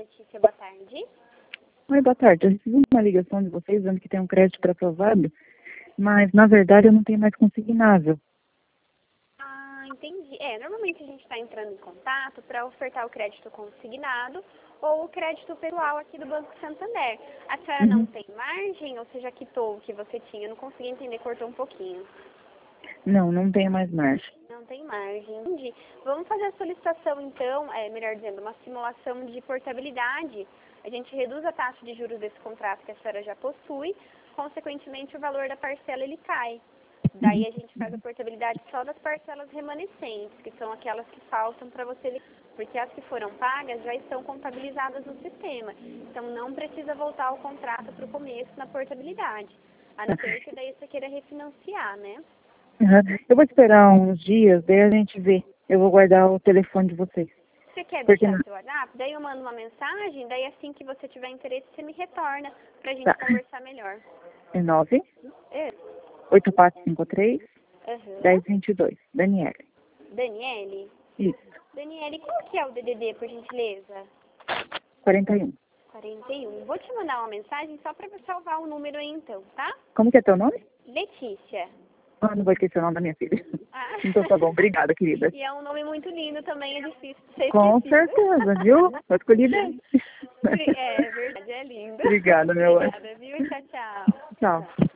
Letícia, boa tarde. Oi, boa tarde. Eu recebi uma ligação de vocês dizendo que tem um crédito para aprovado, mas na verdade eu não tenho mais consignável. Ah, entendi. Normalmente a gente está entrando em contato para ofertar o crédito consignado ou o crédito pessoal aqui do Banco Santander. A senhora não tem margem ou você já quitou o que você tinha? Eu não consegui entender, cortou um pouquinho. Não, não tenho mais margem. Não tem margem, entendi. Vamos fazer a solicitação então, melhor dizendo, uma simulação de portabilidade. A gente reduz a taxa de juros desse contrato que a senhora já possui, consequentemente o valor da parcela ele cai. Daí a gente faz a portabilidade só das parcelas remanescentes, que são aquelas que faltam para você, porque as que foram pagas já estão contabilizadas no sistema. Então não precisa voltar o contrato para o começo na portabilidade, a não ser que daí você queira refinanciar, né? Eu vou esperar uns dias, daí a gente vê. Eu vou guardar o telefone de vocês. Você quer Porque deixar seu WhatsApp? Daí eu mando uma mensagem, daí assim que você tiver interesse, você me retorna pra gente tá. conversar melhor. É 9 É. 8453 Uhum. 1022. Daniele. Daniele? Isso. Daniele, qual que é o DDD, por gentileza? 41. 41. Vou te mandar uma mensagem só pra salvar o número aí então, tá? Como que é teu nome? Letícia. Ah, não vou esquecer o nome da minha filha. Ah. Então tá bom, obrigada, querida. E é um nome muito lindo também, é difícil de ser Com esquecido. certeza, viu? Eu escolhi bem. É verdade, é lindo. Obrigada, meu anjo. Obrigada, viu? Tchau, tchau. Tchau.